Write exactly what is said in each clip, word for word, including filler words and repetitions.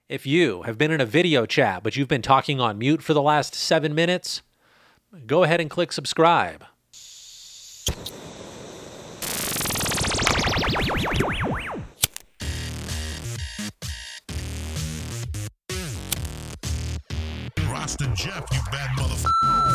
If you have been in a video chat, but you've been talking on mute for the last seven minutes, go ahead and click subscribe. Rasta Jeff, you bad motherfucker.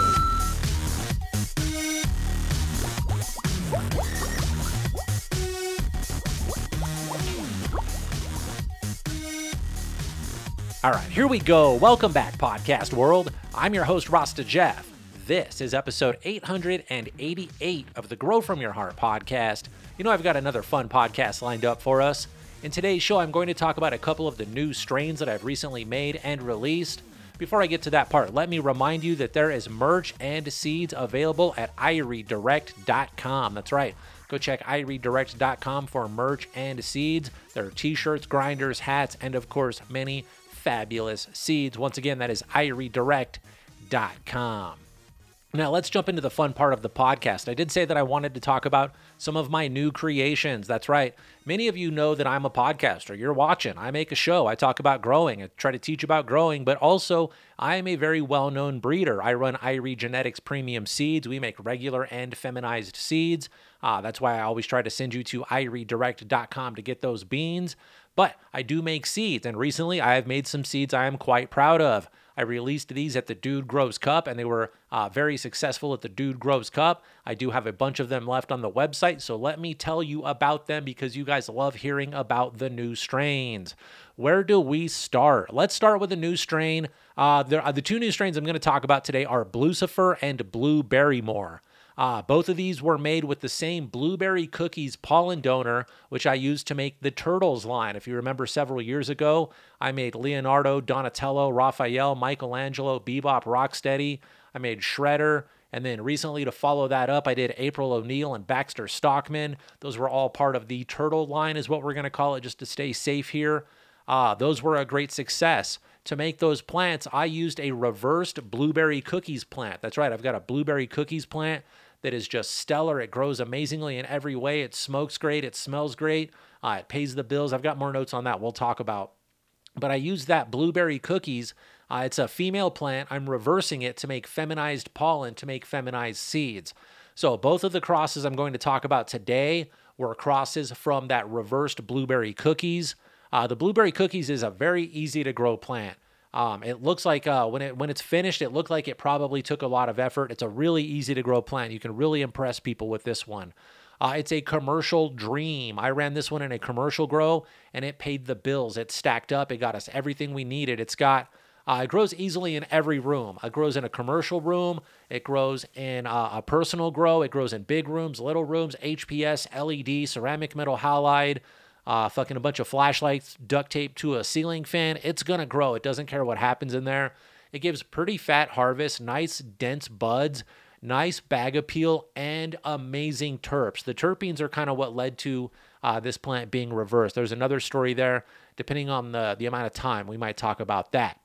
All right, here we go. Welcome back, podcast world. I'm your host, Rasta Jeff. This is episode eight hundred eighty-eight of the Grow From Your Heart podcast. You know, I've got another fun podcast lined up for us. In today's show, I'm going to talk about a couple of the new strains that I've recently made and released. Before I get to that part, let me remind you that there is merch and seeds available at irie direct dot com. That's right. Go check irie direct dot com for merch and seeds. There are t-shirts, grinders, hats, and of course, many fabulous seeds. Once again, that is irie direct dot com. Now, let's jump into the fun part of the podcast. I did say that I wanted to talk about some of my new creations. That's right. Many of you know that I'm a podcaster. You're watching. I make a show. I talk about growing. I try to teach about growing, but also I am a very well-known breeder. I run Irie Genetics Premium Seeds. We make regular and feminized seeds. Uh, that's why I always try to send you to irie direct dot com to get those beans. But I do make seeds, and recently I have made some seeds I am quite proud of. I released these at the Dude Grows Cup, and they were uh, very successful at the Dude Grows Cup. I do have a bunch of them left on the website, so let me tell you about them because you guys love hearing about the new strains. Where do we start? Let's start with a new strain. Uh, there, uh, the two new strains I'm going to talk about today are Blucifer and Blue Barrymore. Uh, both of these were made with the same Blueberry Cookies pollen donor, which I used to make the Turtles line. If you remember several years ago, I made Leonardo, Donatello, Raphael, Michelangelo, Bebop, Rocksteady. I made Shredder. And then recently to follow that up, I did April O'Neil and Baxter Stockman. Those were all part of the Turtle line is what we're going to call it just to stay safe here. Uh, those were a great success. To make those plants, I used a reversed Blueberry Cookies plant. That's right, I've got a Blueberry Cookies plant that is just stellar. It grows amazingly in every way. It smokes great. It smells great. Uh, it pays the bills. I've got more notes on that we'll talk about. But I used that Blueberry Cookies. Uh, it's a female plant. I'm reversing it to make feminized pollen, to make feminized seeds. So both of the crosses I'm going to talk about today were crosses from that reversed Blueberry Cookies. Uh, the Blueberry Cookies is a very easy to grow plant. Um, it looks like uh, when it when it's finished, it looked like it probably took a lot of effort. It's a really easy to grow plant. You can really impress people with this one. Uh, it's a commercial dream. I ran this one in a commercial grow, and it paid the bills. It stacked up. It got us everything we needed. It's got uh, it grows easily in every room. It grows in a commercial room. It grows in uh, a personal grow. It grows in big rooms, little rooms, H P S, L E D, ceramic metal halide. Uh, fucking a bunch of flashlights, duct tape to a ceiling fan. It's going to grow. It doesn't care what happens in there. It gives pretty fat harvest, nice dense buds, nice bag appeal, and amazing terps. The terpenes are kind of what led to uh, this plant being reversed. There's another story there. Depending on the, the amount of time, we might talk about that.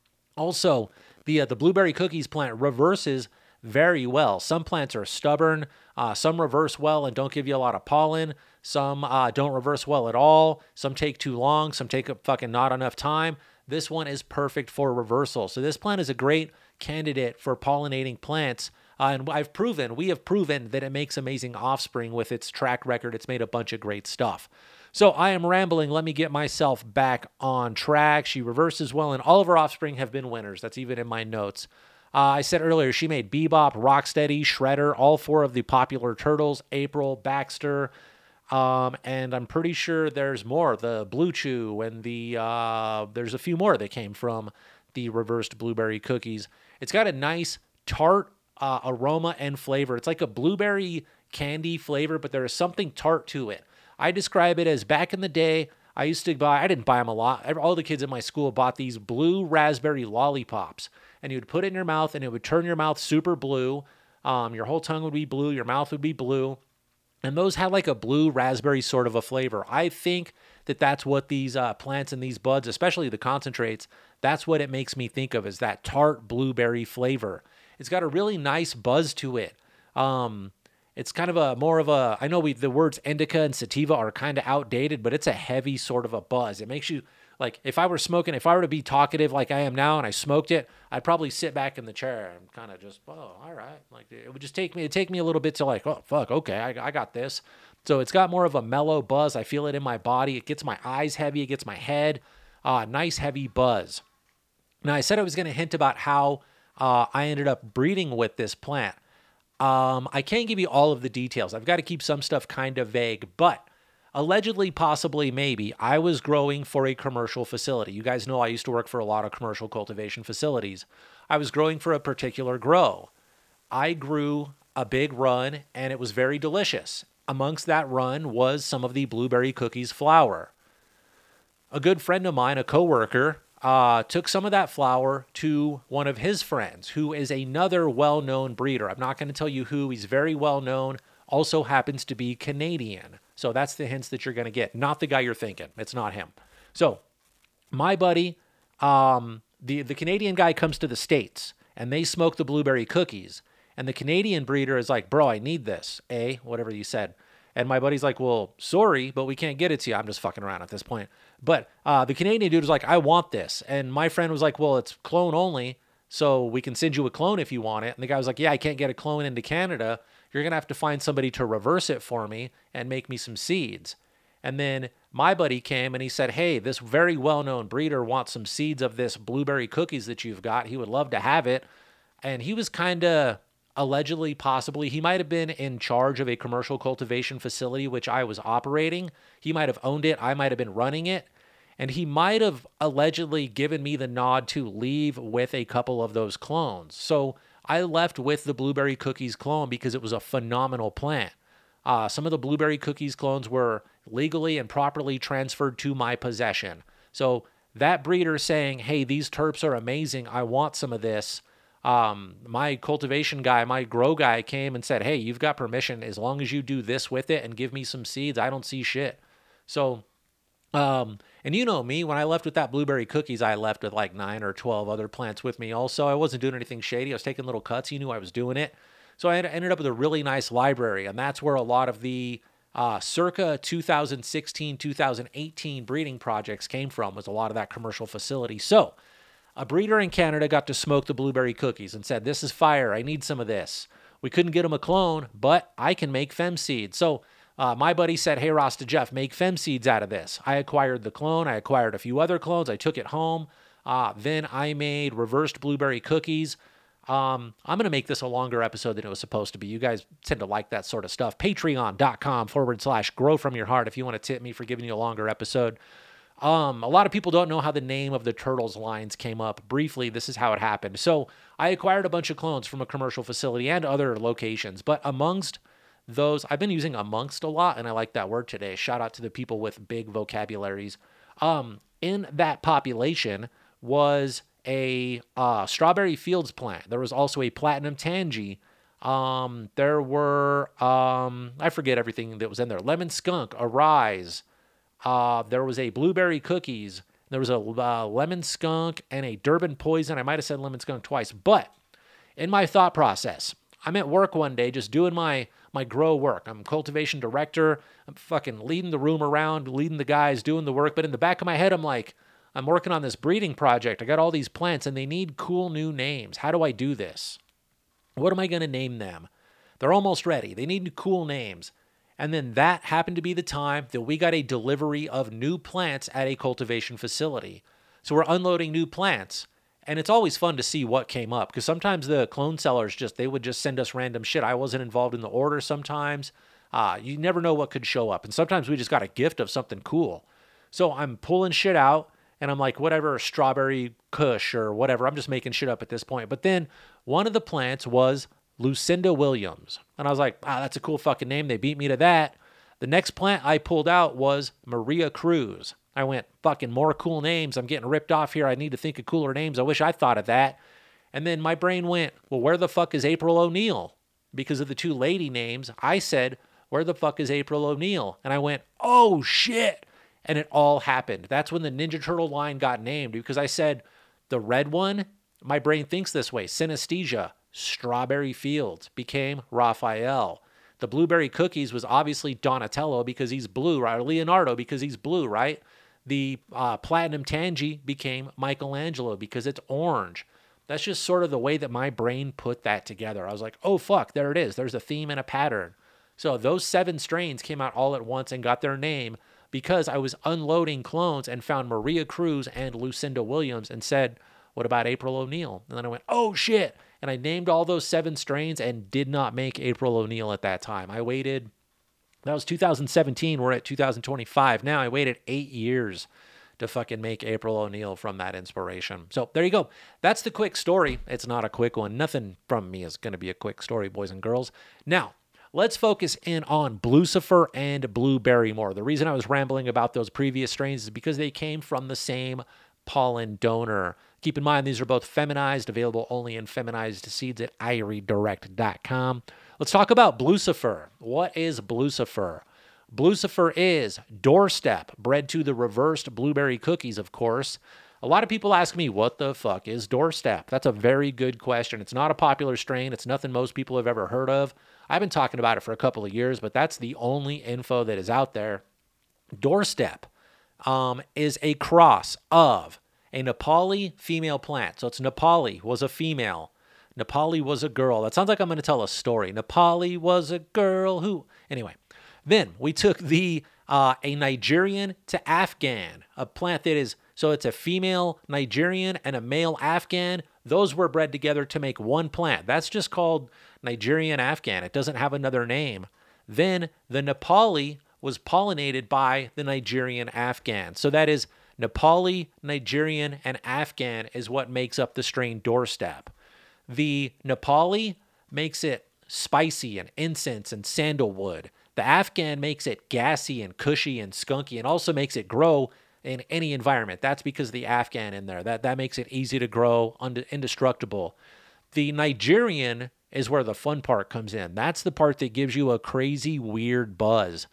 Also, the, uh, the Blueberry Cookies plant reverses very well. Some plants are stubborn. Uh, some reverse well and don't give you a lot of pollen. Some uh, don't reverse well at all. Some take too long. Some take up fucking not enough time. This one is perfect for reversal. So this plant is a great candidate for pollinating plants. Uh, and I've proven, we have proven that it makes amazing offspring with its track record. It's made a bunch of great stuff. So I am rambling. Let me get myself back on track. She reverses well, and all of her offspring have been winners. That's even in my notes. Uh, I said earlier, she made Bebop, Rocksteady, Shredder, all four of the popular turtles, April, Baxter, um, and I'm pretty sure there's more, the Blue Chew, and the uh, there's a few more that came from the reversed Blueberry Cookies. It's got a nice tart uh, aroma and flavor. It's like a blueberry candy flavor, but there is something tart to it. I describe it as back in the day, I used to buy, I didn't buy them a lot. All the kids in my school bought these blue raspberry lollipops, and you would put it in your mouth, and it would turn your mouth super blue. Um, your whole tongue would be blue. Your mouth would be blue. And those had like a blue raspberry sort of a flavor. I think that that's what these uh, plants and these buds, especially the concentrates, that's what it makes me think of, is that tart blueberry flavor. It's got a really nice buzz to it. Um, it's kind of a more of a, I know we the words indica and sativa are kind of outdated, but it's a heavy sort of a buzz. It makes you, Like if I were smoking, if I were to be talkative like I am now and I smoked it, I'd probably sit back in the chair and kind of just, oh, all right. Like it would just take me, it'd take me a little bit to like, oh, fuck, okay, I, I got this. So it's got more of a mellow buzz. I feel it in my body. It gets my eyes heavy. It gets my head. Uh, nice heavy buzz. Now I said I was going to hint about how uh, I ended up breeding with this plant. Um, I can't give you all of the details. I've got to keep some stuff kind of vague, but allegedly, possibly, maybe, I was growing for a commercial facility. You guys know I used to work for a lot of commercial cultivation facilities. I was growing for a particular grow. I grew a big run, and it was very delicious. Amongst that run was some of the blueberry cookies flour. A good friend of mine, a coworker, uh, took some of that flour to one of his friends, who is another well-known breeder. I'm not going to tell you who. He's very well-known, also happens to be Canadian. So that's the hints that you're going to get. Not the guy you're thinking. It's not him. So my buddy, um, the, the Canadian guy comes to the States, and they smoke the blueberry cookies. And the Canadian breeder is like, bro, I need this, eh? Whatever you said. And my buddy's like, well, sorry, but we can't get it to you. I'm just fucking around at this point. But uh, the Canadian dude was like, I want this. And my friend was like, well, it's clone only, so we can send you a clone if you want it. And the guy was like, yeah, I can't get a clone into Canada. You're going to have to find somebody to reverse it for me and make me some seeds. And then my buddy came and he said, hey, this very well-known breeder wants some seeds of this blueberry cookies that you've got. He would love to have it. And he was kind of allegedly, possibly, he might have been in charge of a commercial cultivation facility, which I was operating. He might have owned it. I might have been running it. And he might have allegedly given me the nod to leave with a couple of those clones. So I left with the blueberry cookies clone because it was a phenomenal plant. Uh, some of the blueberry cookies clones were legally and properly transferred to my possession. So that breeder saying, hey, these terps are amazing. I want some of this. Um, my cultivation guy, my grow guy came and said, hey, you've got permission. As long as you do this with it and give me some seeds, I don't see shit. So, um, and you know me, when I left with that blueberry cookies, I left with like nine or twelve other plants with me also. I wasn't doing anything shady. I was taking little cuts. He knew I was doing it. So I ended up with a really nice library, and that's where a lot of the uh, circa two thousand sixteen, two thousand eighteen breeding projects came from, was a lot of that commercial facility. So a breeder in Canada got to smoke the blueberry cookies and said, this is fire. I need some of this. We couldn't get him a clone, but I can make fem seeds. So uh, my buddy said, hey, Rasta Jeff, make fem seeds out of this. I acquired the clone. I acquired a few other clones. I took it home. Uh, then I made reversed blueberry cookies. Um, I'm going to make this a longer episode than it was supposed to be. You guys tend to like that sort of stuff. Patreon.com forward slash grow from your heart if you want to tip me for giving you a longer episode. Um, a lot of people don't know how the name of the Turtles lines came up. Briefly, this is how it happened. So I acquired a bunch of clones from a commercial facility and other locations, but amongst those, I've been using amongst a lot, and I like that word today. Shout out to the people with big vocabularies. Um, in that population was a uh, Strawberry Fields plant. There was also a Platinum Tangy. Um, there were, um, I forget everything that was in there. Lemon Skunk, Arise. Uh, there was a Blueberry Cookies. There was a uh, Lemon Skunk and a Durban Poison. I might have said Lemon Skunk twice. But in my thought process, I'm at work one day just doing my, my grow work. I'm cultivation director. I'm fucking leading the room around, leading the guys, doing the work. But in the back of my head, I'm like, I'm working on this breeding project. I got all these plants and they need cool new names. How do I do this? What am I going to name them? They're almost ready. They need cool names. And then that happened to be the time that we got a delivery of new plants at a cultivation facility. So we're unloading new plants. And it's always fun to see what came up, because sometimes the clone sellers just, they would just send us random shit. I wasn't involved in the order sometimes. Uh, you never know what could show up. And sometimes we just got a gift of something cool. So I'm pulling shit out. And I'm like, whatever, strawberry kush or whatever. I'm just making shit up at this point. But then one of the plants was Lucinda Williams. And I was like, wow, that's a cool fucking name. They beat me to that. The next plant I pulled out was Maria Cruz. I went, fucking more cool names. I'm getting ripped off here. I need to think of cooler names. I wish I thought of that. And then my brain went, well, where the fuck is April O'Neil? Because of the two lady names, I said, where the fuck is April O'Neil? And I went, oh, shit. And it all happened. That's when the Ninja Turtle line got named, because I said the red one, my brain thinks this way, synesthesia, Strawberry Fields became Raphael. The Blueberry Cookies was obviously Donatello because he's blue, right? Or Leonardo because he's blue, right? The uh, Platinum Tangy became Michelangelo because it's orange. That's just sort of the way that my brain put that together. I was like, oh, fuck, there it is. There's a theme and a pattern. So those seven strains came out all at once and got their name because I was unloading clones and found Maria Cruz and Lucinda Williams and said, what about April O'Neil? And then I went, oh, shit. And I named all those seven strains and did not make April O'Neil at that time. I waited, that was two thousand seventeen. We're at two thousand twenty-five now. I waited eight years to fucking make April O'Neil from that inspiration. So there you go. That's the quick story. It's not a quick one. Nothing from me is going to be a quick story, boys and girls. Now, let's focus in on Blucifer and Blueberry more. The reason I was rambling about those previous strains is because they came from the same pollen donor. Keep in mind, these are both feminized, available only in feminized seeds at irie direct dot com. Let's talk about Blucifer. What is Blucifer? Blucifer is doorstep, bred to the reversed blueberry cookies, of course. A lot of people ask me, what the fuck is doorstep? That's a very good question. It's not a popular strain. It's nothing most people have ever heard of. I've been talking about it for a couple of years, but that's the only info that is out there. Doorstep um, is a cross of a Nepali female plant. So it's Nepali was a female. Nepali was a girl. That sounds like I'm going to tell a story. Nepali was a girl who... Anyway. Then we took the uh, a Nigerian to Afghan, a plant that is, so it's a female Nigerian and a male Afghan. Those were bred together to make one plant. That's just called Nigerian Afghan. It doesn't have another name. Then the Nepali was pollinated by the Nigerian Afghan. So that is Nepali, Nigerian, and Afghan is what makes up the strain doorstep. The Nepali makes it spicy and incense and sandalwood. The Afghan makes it gassy and cushy and skunky and also makes it grow in any environment. That's because of the Afghan in there. That that makes it easy to grow, und- indestructible. The Nigerian is where the fun part comes in. That's the part that gives you a crazy, weird buzz.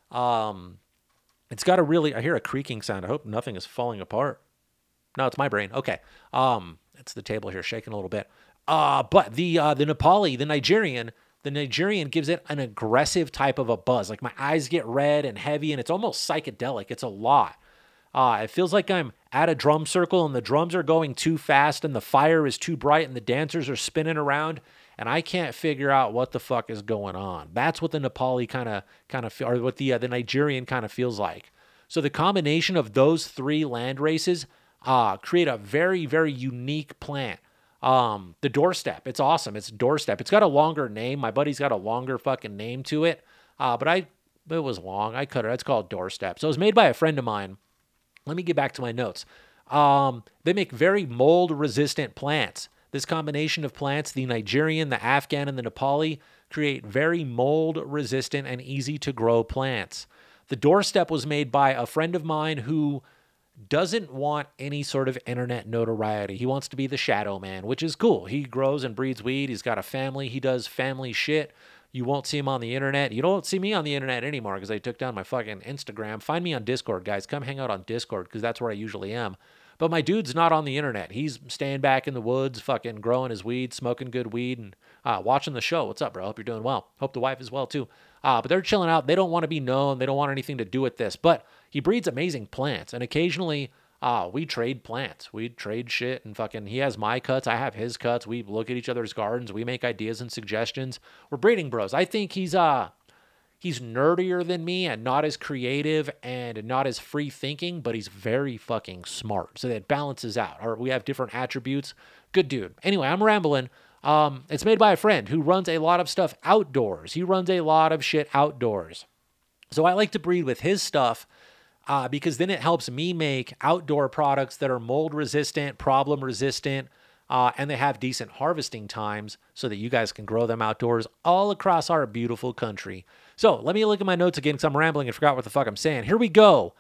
Um, it's got a really... I hear a creaking sound. I hope nothing is falling apart. No, it's my brain. Okay. Um, it's the table here shaking a little bit. Uh, but the uh, the Nepali, the Nigerian... The Nigerian gives it an aggressive type of a buzz. Like my eyes get red and heavy and it's almost psychedelic. It's a lot. Uh, it feels like I'm at a drum circle and the drums are going too fast and the fire is too bright and the dancers are spinning around and I can't figure out what the fuck is going on. That's what the Nepali kind of kind of or what the uh, the Nigerian kind of feels like. So the combination of those three land races uh, create a very, very unique plant. Um, the doorstep, it's awesome. It's doorstep. It's got a longer name. My buddy's got a longer fucking name to it. Uh, but I, it was long. I cut it. It's called doorstep. So it was made by a friend of mine. Let me get back to my notes. Um, they make very mold resistant plants. This combination of plants, the Nigerian, the Afghan, and the Nepali, create very mold resistant and easy to grow plants. The doorstep was made by a friend of mine who doesn't want any sort of internet notoriety. He wants to be the shadow man, which is cool. He grows and breeds weed. He's got a family. He does family shit. You won't see him on the internet. You don't see me on the internet anymore because I took down my fucking Instagram. Find me on Discord, guys. Come hang out on Discord because that's where I usually am. But my dude's not on the internet. He's staying back in the woods, fucking growing his weed, smoking good weed, and uh, watching the show. What's up, bro? Hope you're doing well. Hope the wife is well, too. Uh, but they're chilling out. They don't want to be known. They don't want anything to do with this. But he breeds amazing plants. And occasionally, uh, we trade plants. We trade shit. And fucking, he has my cuts. I have his cuts. We look at each other's gardens. We make ideas and suggestions. We're breeding bros. I think he's... uh. He's nerdier than me and not as creative and not as free thinking, but he's very fucking smart. So that balances out. Or we have different attributes. Good dude. Anyway, I'm rambling. Um, it's made by a friend who runs a lot of stuff outdoors. He runs a lot of shit outdoors. So I like to breed with his stuff uh, because then it helps me make outdoor products that are mold resistant, problem resistant, uh, and they have decent harvesting times so that you guys can grow them outdoors all across our beautiful country. So let me look at my notes again because I'm rambling and forgot what the fuck I'm saying. Here we go.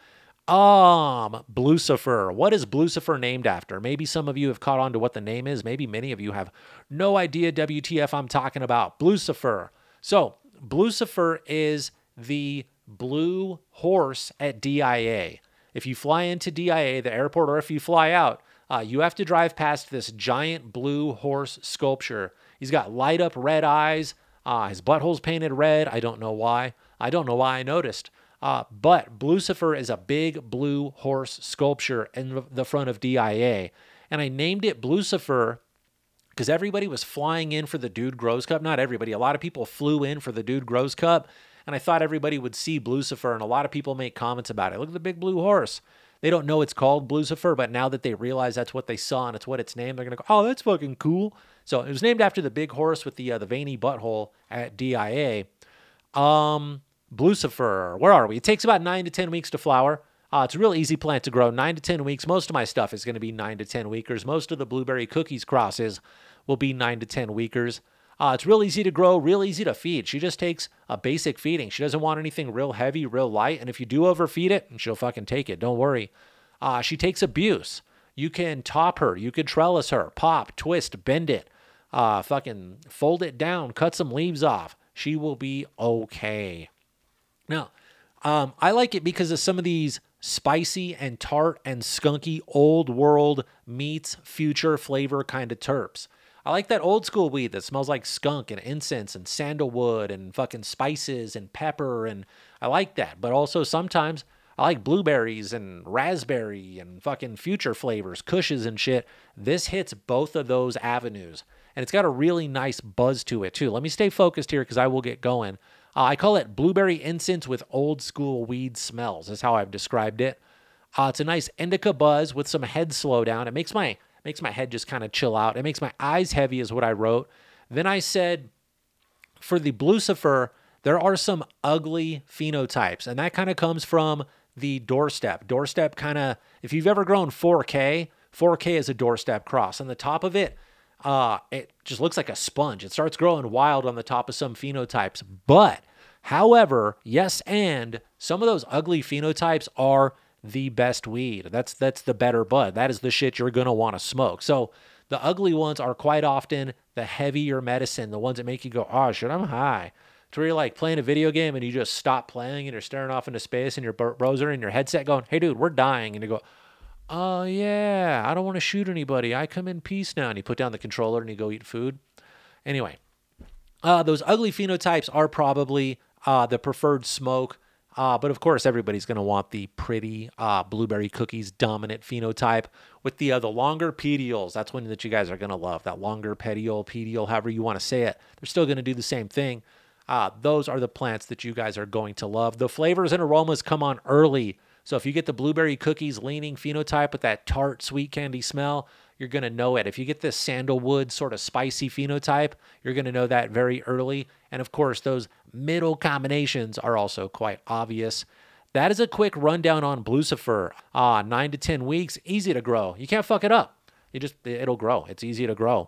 Um, Blucifer. What is Blucifer named after? Maybe some of you have caught on to what the name is. Maybe many of you have no idea W T F I'm talking about. Blucifer. So Blucifer is the blue horse at D I A. If you fly into D I A, the airport, or if you fly out, uh, you have to drive past this giant blue horse sculpture. He's got light up red eyes. Uh, his butthole's painted red. I don't know why. I don't know why I noticed. Uh, but Blucifer is a big blue horse sculpture in the front of D I A. And I named it Blucifer because everybody was flying in for the Dude Grows Cup. Not everybody. A lot of people flew in for the Dude Grows Cup. And I thought everybody would see Blucifer. And a lot of people make comments about it. Look at the big blue horse. They don't know it's called Blucifer, but now that they realize that's what they saw and it's what it's named, they're going to go, oh, that's fucking cool. So it was named after the big horse with the uh, the veiny butthole at D I A. Um, Blucifer, where are we? It takes about nine to ten weeks to flower. Uh, it's a real easy plant to grow. Nine to ten weeks. Most of my stuff is going to be nine to ten weekers. Most of the blueberry cookies crosses will be nine to ten weekers. Uh, it's real easy to grow, real easy to feed. She just takes a basic feeding. She doesn't want anything real heavy, real light. And if you do overfeed it, she'll fucking take it. Don't worry. Uh, she takes abuse. You can top her. You can trellis her. Pop, twist, bend it. Uh, fucking fold it down. Cut some leaves off. She will be okay. Now, um, I like it because of some of these spicy and tart and skunky old world meets future flavor kind of terps. I like that old school weed that smells like skunk and incense and sandalwood and fucking spices and pepper. And I like that. But also sometimes I like blueberries and raspberry and fucking future flavors, cushes and shit. This hits both of those avenues. And it's got a really nice buzz to it too. Let me stay focused here because I will get going. Uh, I call it blueberry incense with old school weed smells. Is how I've described it. Uh, it's a nice indica buzz with some head slowdown. It makes my makes my head just kind of chill out. It makes my eyes heavy is what I wrote. Then I said for the Blucifer, there are some ugly phenotypes. And that kind of comes from the doorstep. Doorstep kind of, if you've ever grown four K, four K is a doorstep cross. On the top of it, Uh, it just looks like a sponge. It starts growing wild on the top of some phenotypes. But, however, yes, and some of those ugly phenotypes are the best weed. That's that's the better bud. That is the shit you're going to want to smoke. So the ugly ones are quite often the heavier medicine, the ones that make you go, oh, shit, I'm high. It's where you're like playing a video game and you just stop playing and you're staring off into space and your browser and your headset going, hey, dude, we're dying. And you go, oh, yeah, I don't want to shoot anybody. I come in peace now. And you put down the controller and you go eat food. Anyway, uh, those ugly phenotypes are probably uh, the preferred smoke. Uh, but, of course, everybody's going to want the pretty uh, blueberry cookies dominant phenotype with the, uh, the longer petioles. That's one that you guys are going to love, that longer petiole, petiole, however you want to say it. They're still going to do the same thing. Uh, those are the plants that you guys are going to love. The flavors and aromas come on early. So if you get the blueberry cookies leaning phenotype with that tart sweet candy smell, you're going to know it. If you get this sandalwood sort of spicy phenotype, you're going to know that very early. And of course, those middle combinations are also quite obvious. That is a quick rundown on Blucifer. Uh, nine to ten weeks, easy to grow. You can't fuck it up. You just, it'll grow. It's easy to grow.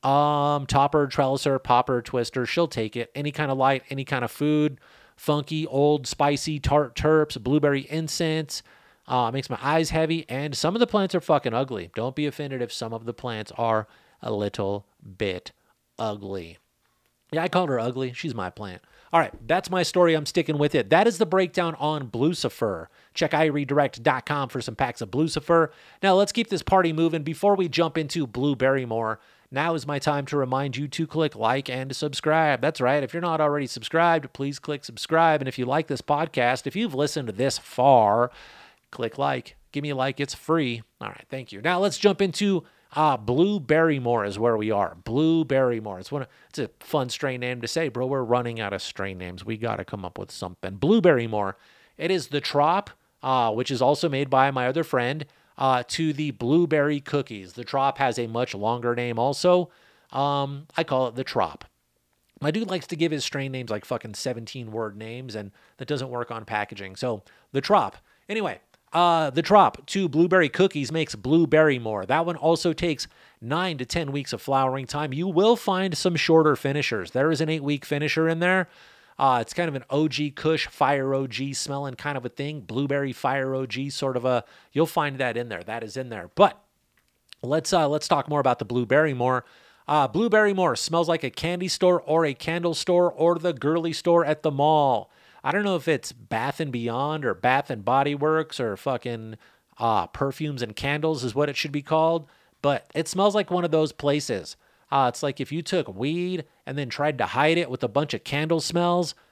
Um, topper, trelliser, popper, twister, she'll take it. Any kind of light, any kind of food. Funky, old, spicy, tart terps, blueberry incense. Uh, makes my eyes heavy. And some of the plants are fucking ugly. Don't be offended if some of the plants are a little bit ugly. Yeah, I called her ugly. She's my plant. All right, that's my story. I'm sticking with it. That is the breakdown on Blucifer. Check i redirect dot com for some packs of Blucifer. Now, let's keep this party moving. Before we jump into Blueberry more, now is my time to remind you to click like and subscribe. That's right. If you're not already subscribed, please click subscribe. And if you like this podcast, if you've listened this far, click like. Give me a like. It's free. All right. Thank you. Now let's jump into uh, Blueberry more is where we are. Blueberry more. It's, one of, it's a fun strain name to say, bro. We're running out of strain names. We got to come up with something. Blueberry more. It is the Trop, uh, which is also made by my other friend, Uh, to the blueberry cookies. The Trop has a much longer name also. Um, I call it the Trop. My dude likes to give his strain names like fucking seventeen word names, and that doesn't work on packaging. So the Trop. Anyway, uh, the Trop to blueberry cookies makes Blueberry more. That one also takes nine to ten weeks of flowering time. You will find some shorter finishers. There is an eight week finisher in there. Uh, it's kind of an O G Kush, Fire O G smelling kind of a thing. Blueberry Fire O G sort of a, you'll find that in there. That is in there. But let's uh, let's talk more about the Blueberry more. Uh, Blueberry more smells like a candy store or a candle store or the girly store at the mall. I don't know if it's Bath and Beyond or Bath and Body Works or fucking uh, Perfumes and Candles is what it should be called. But it smells like one of those places. Uh, it's like if you took weed and then tried to hide it with a bunch of candle smells,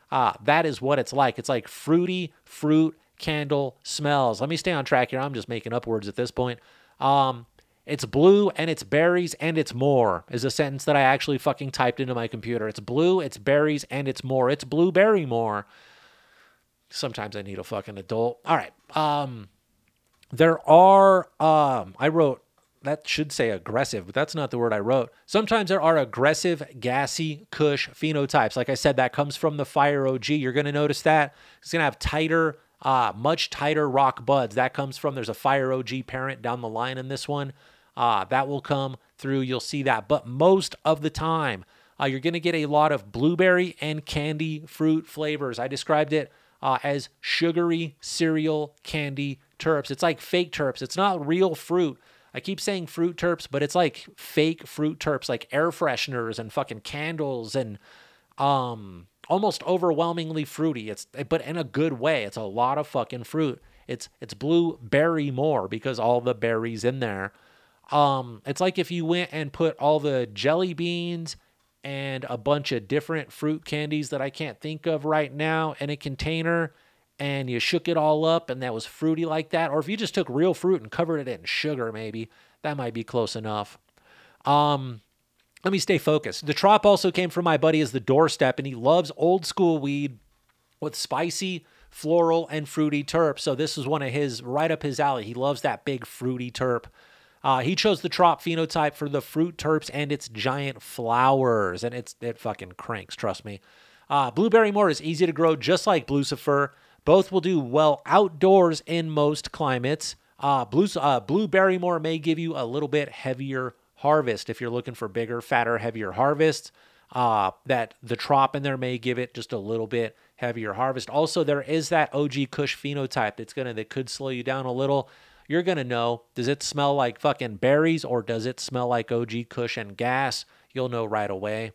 Uh, that is what it's like. It's like fruity fruit candle smells. Let me stay on track here. I'm just making up words at this point. Um, it's blue and it's berries and it's more is a sentence that I actually fucking typed into my computer. It's blue, it's berries, and it's more. It's blueberry more. Sometimes I need a fucking adult. All right. Um, there are, um, I wrote, that should say aggressive, but that's not the word I wrote. Sometimes there are aggressive, gassy Kush phenotypes. Like I said, that comes from the Fire O G. You're going to notice that. It's going to have tighter, uh, much tighter rock buds. That comes from, there's a Fire O G parent down the line in this one. Uh, that will come through. You'll see that. But most of the time, uh, you're going to get a lot of blueberry and candy fruit flavors. I described it uh, as sugary cereal candy terps. It's like fake terps. It's not real fruit. I keep saying fruit terps, but it's like fake fruit terps, like air fresheners and fucking candles and um, almost overwhelmingly fruity. It's but in a good way. It's a lot of fucking fruit. It's it's blueberry more because all the berries in there. Um, it's like if you went and put all the jelly beans and a bunch of different fruit candies that I can't think of right now in a container, and you shook it all up and that was fruity like that. Or if you just took real fruit and covered it in sugar, maybe that might be close enough. Um, let me stay focused. The trop also came from my buddy as the doorstep, and he loves old school weed with spicy, floral, and fruity terp. So this is one of his, right up his alley. He loves that big fruity terp. Uh, he chose the trop phenotype for the fruit terps and its giant flowers, and it's it fucking cranks, trust me. Uh, Blueberry More is easy to grow just like Blucifer. Both will do well outdoors in most climates. Uh, Blue, uh, Blueberry More may give you a little bit heavier harvest if you're looking for bigger, fatter, heavier harvests. Uh, that the trop in there may give it just a little bit heavier harvest. Also, there is that O G Kush phenotype that's gonna that could slow you down a little. You're going to know, does it smell like fucking berries or does it smell like O G Kush and gas? You'll know right away.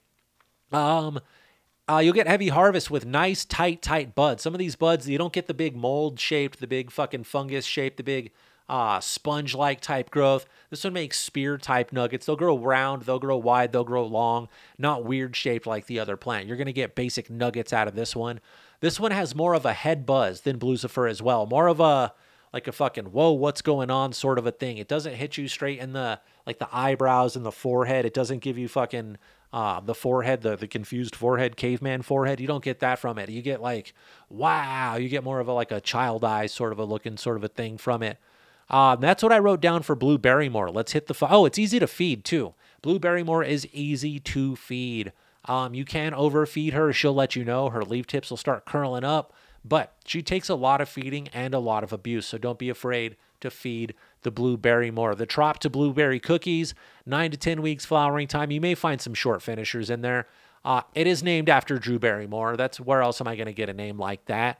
Um, uh, you'll get heavy harvest with nice, tight, tight buds. Some of these buds, you don't get the big mold shaped, the big fucking fungus shaped, the big uh, sponge-like type growth. This one makes spear type nuggets. They'll grow round, they'll grow wide, they'll grow long, not weird shaped like the other plant. You're going to get basic nuggets out of this one. This one has more of a head buzz than Blucifer as well. More of a... like a fucking, whoa, what's going on sort of a thing. It doesn't hit you straight in the, like the eyebrows and the forehead. It doesn't give you fucking, uh, the forehead, the, the confused forehead, caveman forehead. You don't get that from it. You get like, wow, you get more of a, like a child eye sort of a looking sort of a thing from it. Um, that's what I wrote down for Blueberry More. Let's hit the, f- oh, it's easy to feed too. Blueberry More is easy to feed. Um, you can overfeed her. She'll let you know. Her leaf tips will start curling up. But she takes a lot of feeding and a lot of abuse, so don't be afraid to feed the Blueberry More. The trop to blueberry cookies, nine to ten weeks flowering time. You may find some short finishers in there. Uh, it is named after Drew Barrymore. That's where else am I going to get a name like that?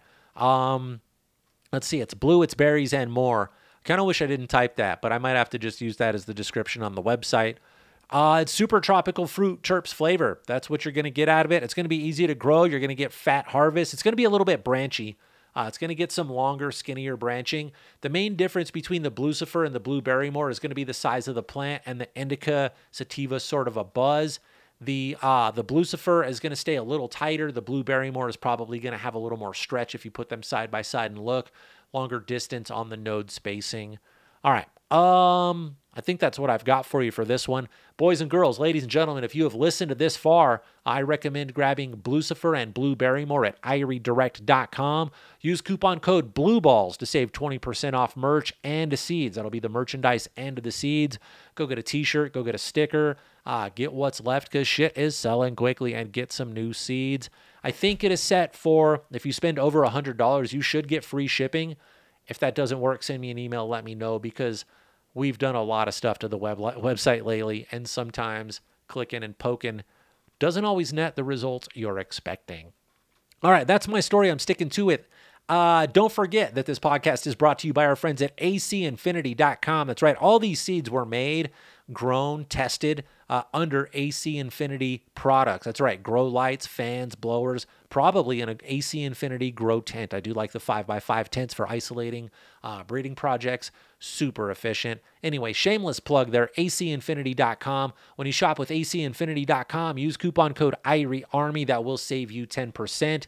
Um, let's see. It's blue, it's berries, and more. I kind of wish I didn't type that, but I might have to just use that as the description on the website. Uh, it's super tropical fruit terps flavor. That's what you're going to get out of it. It's going to be easy to grow. You're going to get fat harvest. It's going to be a little bit branchy. Uh, it's going to get some longer, skinnier branching. The main difference between the Blucifer and the Blueberry More is going to be the size of the plant and the indica sativa sort of a buzz. The uh, the Blucifer is going to stay a little tighter. The Blueberry More is probably going to have a little more stretch if you put them side by side and look. Longer distance on the node spacing. All right. Um, I think that's what I've got for you for this one. Boys and girls, ladies and gentlemen, if you have listened to this far, I recommend grabbing Blucifer and Blueberry More at irie direct dot com. Use coupon code BLUEBALLS to save twenty percent off merch and seeds. That'll be the merchandise and the seeds. Go get a t-shirt, go get a sticker, uh, get what's left because shit is selling quickly, and get some new seeds. I think it is set for, if you spend over one hundred dollars, you should get free shipping. If that doesn't work, send me an email, let me know, because we've done a lot of stuff to the web website lately, and sometimes clicking and poking doesn't always net the results you're expecting. All right, that's my story. I'm sticking to it. Uh, don't forget that this podcast is brought to you by our friends at A C infinity dot com. That's right. All these seeds were made, grown, tested uh, under A C Infinity products. That's right. Grow lights, fans, blowers, probably in an A C Infinity grow tent. I do like the five by five tents for isolating uh, breeding projects. Super efficient. Anyway, shameless plug there, A C infinity dot com. When you shop with A C infinity dot com, use coupon code IRIE Army. That will save you ten percent.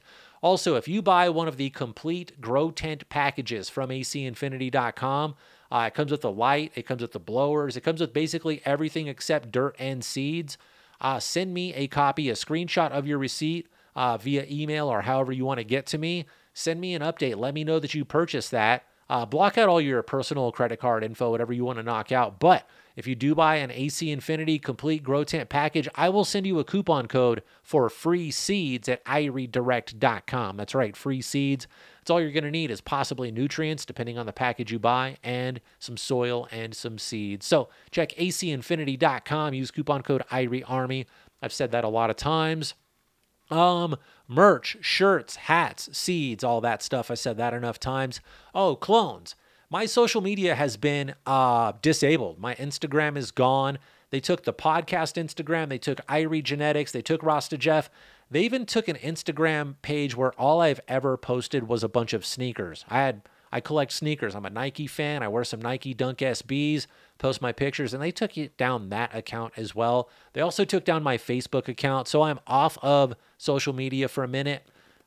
Also, if you buy one of the complete grow tent packages from A C Infinity dot com, uh, it comes with the light, it comes with the blowers, it comes with basically everything except dirt and seeds. Uh, send me a copy, a screenshot of your receipt uh, via email or however you want to get to me. Send me an update. Let me know that you purchased that. Uh, block out all your personal credit card info, whatever you want to knock out. But if you do buy an A C Infinity Complete Grow Tent package, I will send you a coupon code for free seeds at irie direct dot com. That's right, free seeds. That's all you're going to need is possibly nutrients, depending on the package you buy, and some soil and some seeds. So check A C Infinity dot com. Use coupon code IRIEARMY. I've said that a lot of times. Um, merch, shirts, hats, seeds, all that stuff. I said that enough times. Oh, clones. My social media has been uh, disabled. My Instagram is gone. They took the podcast Instagram. They took Irie Genetics. They took Rasta Jeff. They even took an Instagram page where all I've ever posted was a bunch of sneakers. I had I collect sneakers. I'm a Nike fan. I wear some Nike Dunk S Bs, post my pictures, and they took it down that account as well. They also took down my Facebook account, so I'm off of social media for a minute.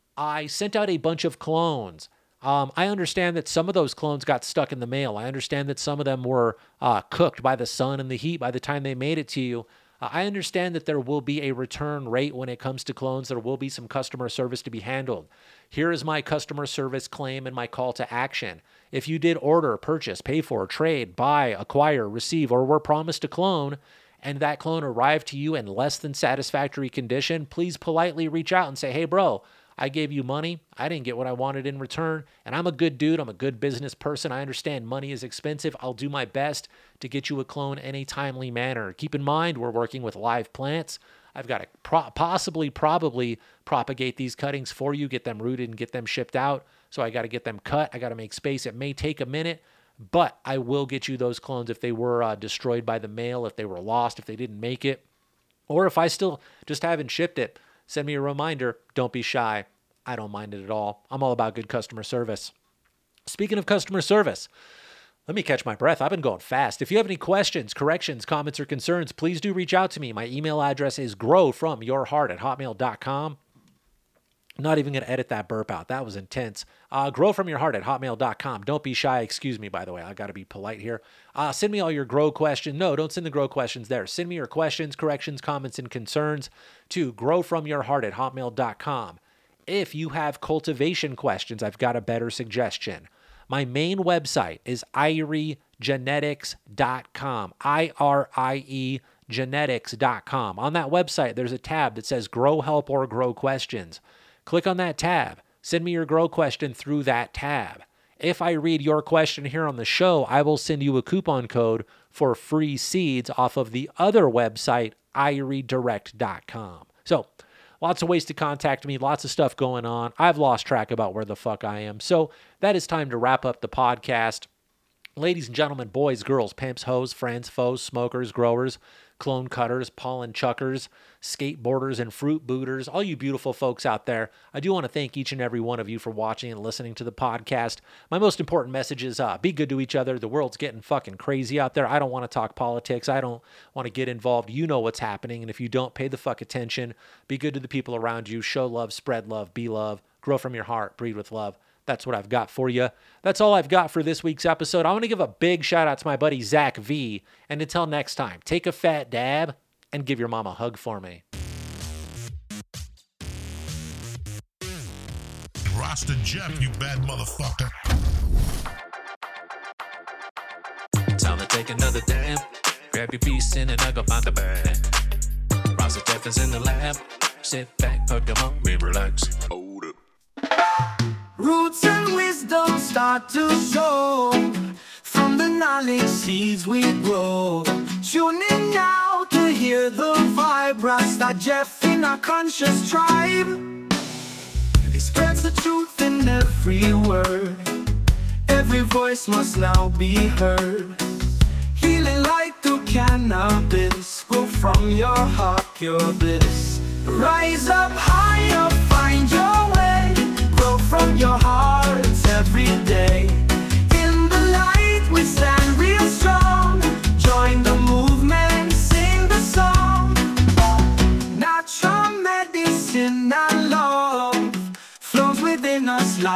I sent out a bunch of clones. Um, I understand that some of those clones got stuck in the mail. I understand that some of them were uh, cooked by the sun and the heat by the time they made it to you. Uh, I understand that there will be a return rate when it comes to clones. There will be some customer service to be handled. Here is my customer service claim and my call to action. If you did order, purchase, pay for, trade, buy, acquire, receive, or were promised a clone, and that clone arrived to you in less than satisfactory condition, please politely reach out and say, hey, bro, I gave you money. I didn't get what I wanted in return. And I'm a good dude. I'm a good business person. I understand money is expensive. I'll do my best to get you a clone in a timely manner. Keep in mind, we're working with live plants. I've got to pro- possibly, probably propagate these cuttings for you, get them rooted and get them shipped out. So I got to get them cut. I got to make space. It may take a minute, but I will get you those clones if they were uh, destroyed by the mail, if they were lost, if they didn't make it, or if I still just haven't shipped it. Send me a reminder. Don't be shy. I don't mind it at all. I'm all about good customer service. Speaking of customer service, let me catch my breath. I've been going fast. If you have any questions, corrections, comments, or concerns, please do reach out to me. My email address is growfromyourheart at hotmail dot com. I'm not even going to edit that burp out. That was intense. Uh, growfromyourheart at hotmail dot com. Don't be shy. Excuse me, by the way. I got to be polite here. Uh, send me all your grow questions. No, don't send the grow questions there. Send me your questions, corrections, comments, and concerns to growfromyourheart at hotmail dot com. If you have cultivation questions, I've got a better suggestion. My main website is irie genetics dot com. I R I E genetics dot com. On that website, there's a tab that says Grow Help or Grow Questions. Click on that tab. Send me your grow question through that tab. If I read your question here on the show, I will send you a coupon code for free seeds off of the other website, irie direct dot com. So, lots of ways to contact me, lots of stuff going on. I've lost track about where the fuck I am. So, that is time to wrap up the podcast. Ladies and gentlemen, boys, girls, pimps, hoes, friends, foes, smokers, growers, clone cutters, pollen chuckers, skateboarders, and fruit booters, all you beautiful folks out there, I do want to thank each and every one of you for watching and listening to the podcast. My most important message is uh, be good to each other. The world's getting fucking crazy out there. I don't want to talk politics. I don't want to get involved. You know what's happening, and if you don't, pay the fuck attention. Be good to the people around you. Show love, spread love, be love, grow from your heart, breed with love. That's what I've got for you. That's all I've got for this week's episode. I want to give a big shout out to my buddy Zach V. And until next time, take a fat dab and give your mom a hug for me. Rasta Jeff, you bad motherfucker. Time to take another dab. Grab your piece and then I go find the bag. Rasta Jeff is in the lab. Sit back, hug your mom, and relax. Hold up. Roots and wisdom start to show from the knowledge seeds we grow. Tune in now to hear the vibe. Rasta Jeff in our conscious tribe. He spreads the truth in every word. Every voice must now be heard. Healing light through cannabis. Grow from your heart, your bliss. Rise up higher, find your way. Grow from your heart every day. In the light we stand real strong. Join the movement, sing the song. Natural medicine and love flow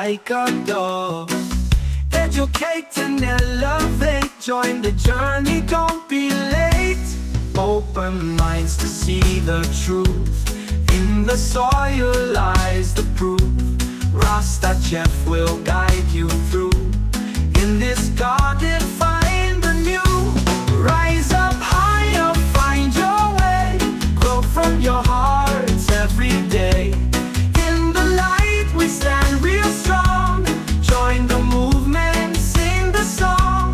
like a dove. Educate and elevate, join the journey, don't be late. Open minds to see the truth, in the soil lies the proof. Rasta Jeff will guide you through, in this garden find the new. Rise up higher, find your way, grow from your hearts every day. In the light we stand real strong, join the movement, sing the song.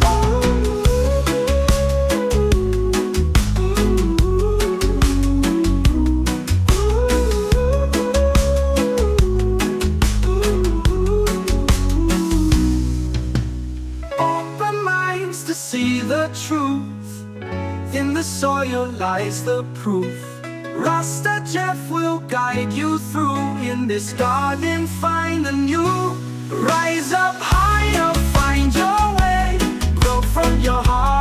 Open minds to see the truth, in the soil lies the proof. Rasta Jeff will guide you through, in this garden find the new. Rise up higher, find your way, grow from your heart.